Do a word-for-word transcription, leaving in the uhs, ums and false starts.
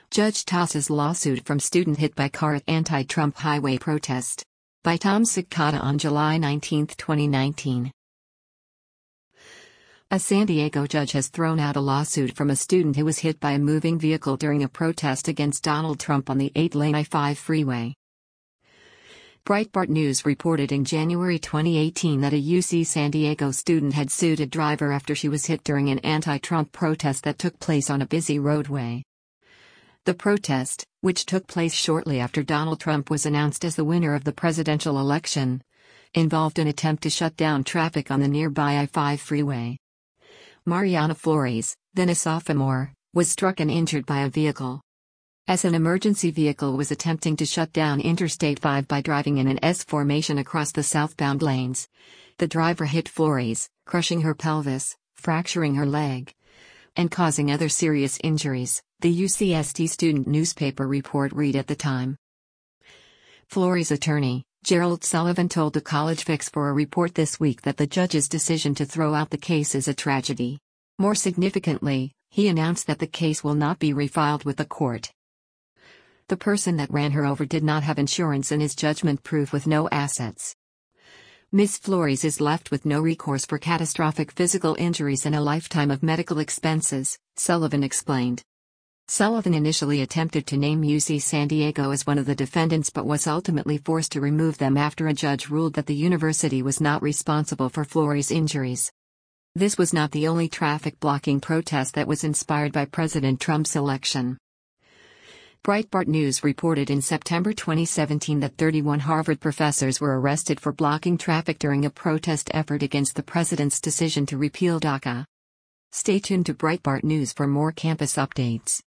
Judge tosses lawsuit from student hit by car at anti-Trump highway protest. By Tom Sikata on July nineteenth, twenty nineteen. A San Diego judge has thrown out a lawsuit from a student who was hit by a moving vehicle during a protest against Donald Trump on the eight-lane I five freeway. Breitbart News reported in January twenty eighteen that a U C San Diego student had sued a driver after she was hit during an anti-Trump protest that took place on a busy roadway. The protest, which took place shortly after Donald Trump was announced as the winner of the presidential election, involved an attempt to shut down traffic on the nearby I five freeway. Mariana Flores, then a sophomore, was struck and injured by a vehicle. As an emergency vehicle was attempting to shut down Interstate five by driving in an S formation across the southbound lanes, the driver hit Flores, crushing her pelvis, fracturing her leg, and causing other serious injuries, the U C S D student newspaper report read at the time. Flores' attorney, Gerald Sullivan, told the College Fix for a report this week that the judge's decision to throw out the case is a tragedy. More significantly, he announced that the case will not be refiled with the court. The person that ran her over did not have insurance and is judgment-proof with no assets. Miz Flores is left with no recourse for catastrophic physical injuries and a lifetime of medical expenses, Sullivan explained. Sullivan initially attempted to name U C San Diego as one of the defendants but was ultimately forced to remove them after a judge ruled that the university was not responsible for Flores' injuries. This was not the only traffic-blocking protest that was inspired by President Trump's election. Breitbart News reported in September twenty seventeen that thirty-one Harvard professors were arrested for blocking traffic during a protest effort against the president's decision to repeal DACA. Stay tuned to Breitbart News for more campus updates.